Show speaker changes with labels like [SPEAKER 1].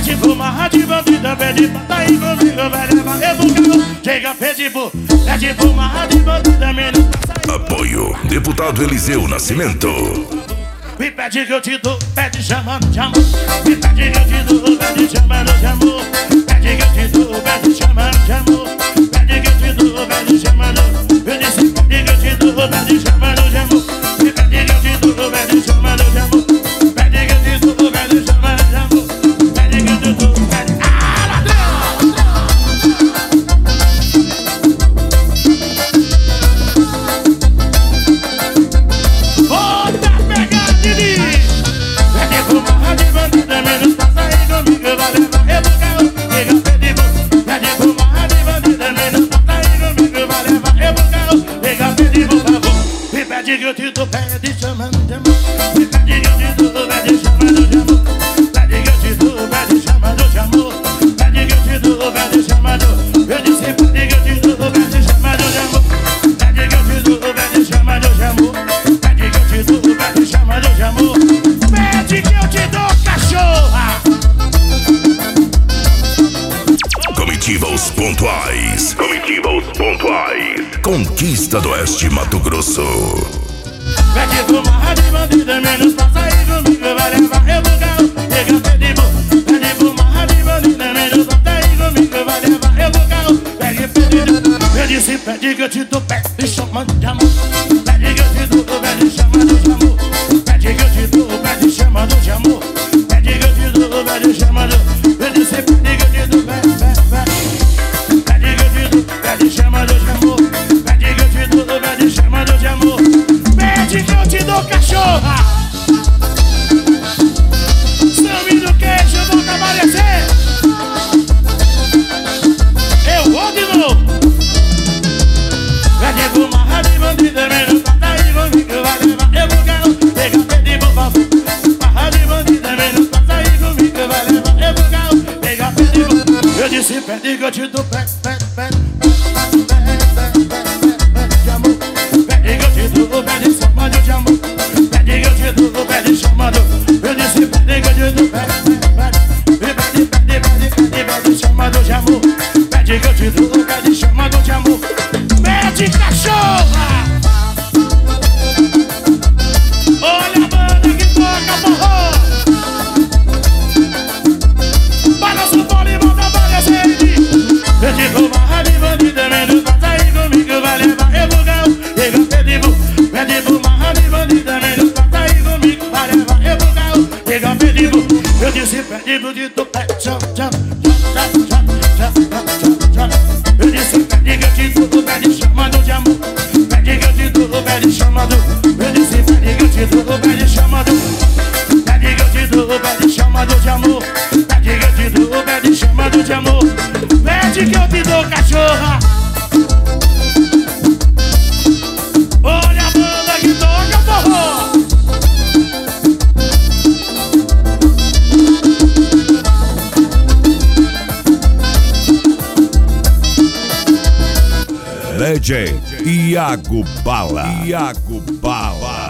[SPEAKER 1] Pede pro marra de bandida, pede pra tá aí comigo, vai levar rebocão. Chega, pede pro marra de bandida, menos pra sair.
[SPEAKER 2] Apoio Deputado Eliseu Nascimento.
[SPEAKER 1] Me pede que eu te dou, pede chamando de amor. Me pede que eu te dou, pede chamando de amor. Pede que eu te dou, pede chamando de amor. Pede que eu te dou, pede chamando. Eu disse pede que eu te dou, pede chamando de amor. Me pede que eu te dou, pede chamando de amor. Pede que eu te dou, pede chamando de amor. Pede que eu te dou, pede... Ah, ladrão! Volta a pegar de mim. Pede pro marra de bandida, menos pra sair comigo, vai levar rebocão. Pede pro marra de bandida, menos pra sair comigo, vai levar rebocão. Pede por favor. Me pede que eu te dou, pede chamando de amor. Me pede que eu te dou, pede chamando de amor. Pede que eu te dou, pede chamando de amor. Pede que eu te dou, pede chamando. Eu disse pede que eu te dou, pede chamando de amor. Pede que eu te dou, pede chamando de amor. Pede que eu te dou, pede chamando de amor. Pede que eu te dou, cachorra.
[SPEAKER 2] Comitiva Os Pontuais. Comitiva Os Pontuais. Conquista do Oeste, Mato Grosso.
[SPEAKER 1] Pede pro marra de bandida, menos pra sair comigo, vai levar rebocão. Pede pro marra de bandida, menos pra sair comigo, vai levar rebocão. Eu disse pede que eu te dou, pede chamando de amor. Pede que eu te dou, pede chamando de amor. Pede que eu te dou, pede chamando de amor. Pede que eu te dou, pede chamando. Eu disse pede que eu te dou, pede que eu te dou, pede chamando de amor. Pede que eu te dou, pede chamando de amor. Pede que eu te dou, cachorra. Sami do queijo, volta a aparecer. Eu vou de novo. Pede pro marra de bandida, menos pra tá aí comigo, vai levar rebocão. Pega, pede por favor. Marra de bandida, menos pra tá aí comigo, vai levar rebocão. Pega, pede por favor. Eu disse pede que eu te dou, pede de amor. Pede que eu te dou, pede chamando de amor. Pede que eu te dou, pede chamando. Eu disse pede que eu te dou, pede chamando de amor. Pede que eu te dou, pede chamando de amor. Pede, cachorra! Olha a banda que toca forró. Balança o bolo e manda aparecer em mim. Pede pro marra de bandida, menos pra sair comigo, vai levar rebocão. Pede pro marra de bandida, menos pra sair comigo, vai levar rebocão. Eu disse pede pro dito, pede cham. Eu disse pede que eu te dou, pede chamando de amor. Pede que eu te dou, pede chamando. Eu disse pede que eu te dou, pede chamando. Pede que eu te dou, pede chamando de amor. Pede que eu te dou, pede chamando de amor. Pede que eu te dou, cachorra. Olha a banda que toca forró.
[SPEAKER 2] DJ Iago Bala.